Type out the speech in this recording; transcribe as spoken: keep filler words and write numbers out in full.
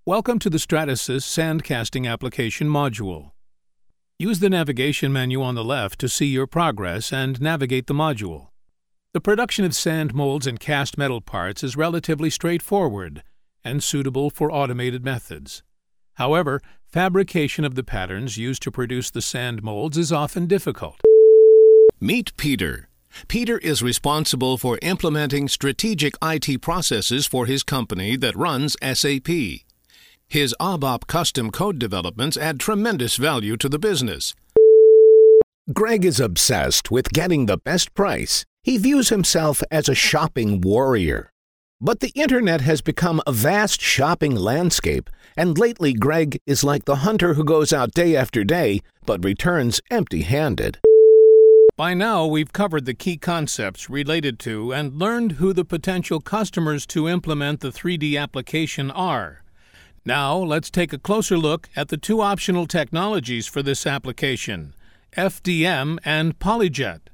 Welcome to the Stratasys Sandcasting Application module. Use the navigation menu on the left to see your progress and navigate the module. The production of sand molds and cast metal parts is relatively straightforward and suitable for automated methods. However, fabrication of the patterns used to produce the sand molds is often difficult. Meet Peter. Peter is responsible for implementing strategic I T processes for his company that runs S A P. His A B A P custom code developments add tremendous value to the business. Greg is obsessed with getting the best price. He views himself as a shopping warrior. But the internet has become a vast shopping landscape, and lately Greg is like the hunter who goes out day after day but returns empty-handed. By now, we've covered the key concepts related to and learned who the potential customers to implement the three D application are. Now, let's take a closer look at the two optional technologies for this application, F D M and PolyJet.